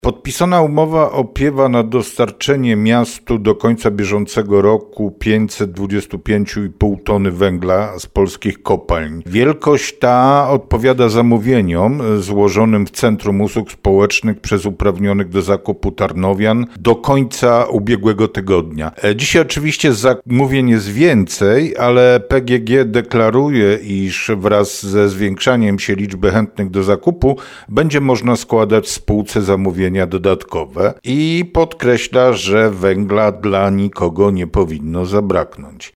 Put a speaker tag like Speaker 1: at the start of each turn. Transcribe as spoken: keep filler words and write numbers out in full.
Speaker 1: Podpisana umowa opiewa na dostarczenie miastu do końca bieżącego roku pięćset dwadzieścia pięć i pół tony węgla z polskich kopalń. Wielkość ta odpowiada zamówieniom złożonym w Centrum Usług Społecznych przez uprawnionych do zakupu tarnowian do końca ubiegłego tygodnia. Dzisiaj oczywiście zamówień jest więcej, ale P G G deklaruje, iż wraz ze zwiększaniem się liczby chętnych do zakupu będzie można składać spółce zamówienia dodatkowe i podkreśla, że węgla dla nikogo nie powinno zabraknąć.